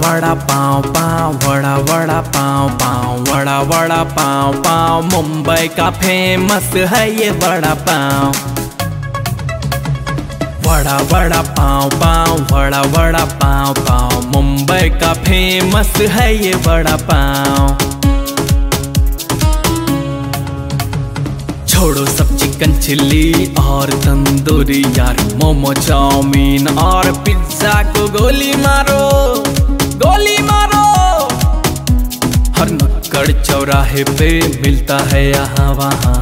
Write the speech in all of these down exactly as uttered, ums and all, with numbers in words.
वड़ा पाव पाव वड़ा वड़ा पाव पाव वड़ा वड़ा पाव पाव मुंबई का फेमस है ये वड़ा पाव। वड़ा वड़ा पाव पाव वड़ा वड़ा पाव पाव मुंबई का फेमस है ये वड़ा पाव। छोड़ो सब चिकन चिल्ली और तंदूरी यार, मोमो चाउमीन और पिज्जा को गोली मारो गोली मारो। हर नुक्कड़ चौराहे पे मिलता है यहाँ वहाँ,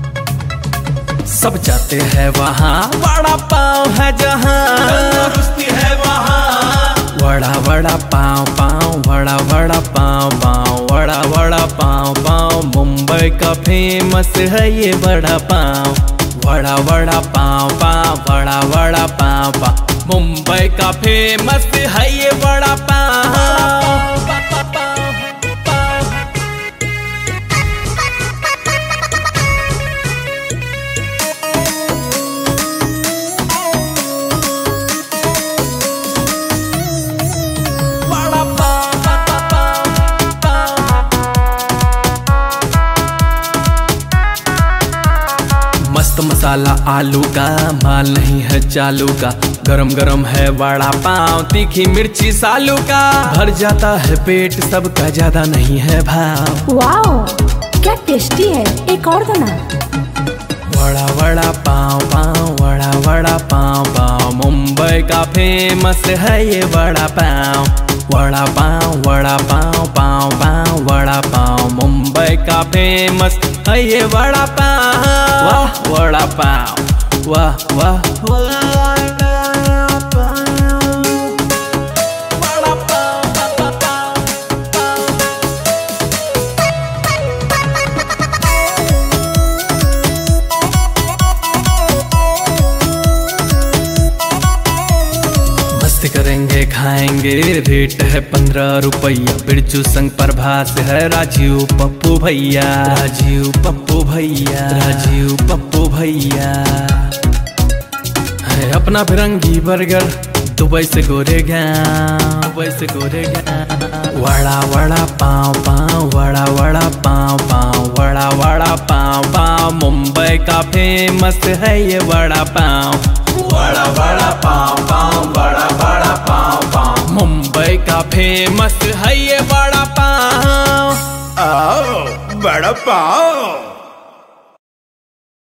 सब जाते हैं वहाँ, वड़ा पाव है जहाँ तंदुरुस्ती है वहाँ। वड़ा वड़ा पाव पाव वड़ा वड़ा पाव पाव वड़ा वड़ा पाव पाव मुंबई का फेमस है ये वड़ा पाव। वड़ा वड़ा पाव पाव वड़ा वड़ा पाव पाव मुंबई का फेमस है ये वड़ा पाव। मस्त मसाला आलू का, माल नहीं है चालू का, गरम गरम है वड़ा पाव, तीखी मिर्ची सालू का, भर जाता है पेट सबका, ज्यादा नहीं है भाव। वाओ क्या टेस्टी है, एक और दो ना। वड़ा वड़ा पाव पाव वड़ा वड़ा पाव पाव मुंबई का फेमस है ये वड़ा पाव। वड़ा पाव वड़ा पाव पाव पाव वड़ा पाव मुंबई का फेमस है ये वड़ा पाव। वाह वड़ा पाव वाह वाह वड़ा करेंगे खाएंगे, रेट है पंद्रह रुपया, बिरजू संग प्रभास है राजीव पप्पू भैया, राजीव पप्पू भैया, राजीव पप्पू भैया है अपना फिरंगी बर्गर दुबई से गोरेगांव, दुबई से गोरेगांव। वड़ा वड़ा पाव पाव वड़ा वड़ा पाव पाव वड़ा वड़ा पाव पाव मुंबई का फेमस है ये वड़ा पाव। वड़ा वड़ा पाव पाव वड़ा वड़ा पाव पाव मुंबई का फेमस है ये वड़ा पाव। आओ वड़ा पाव।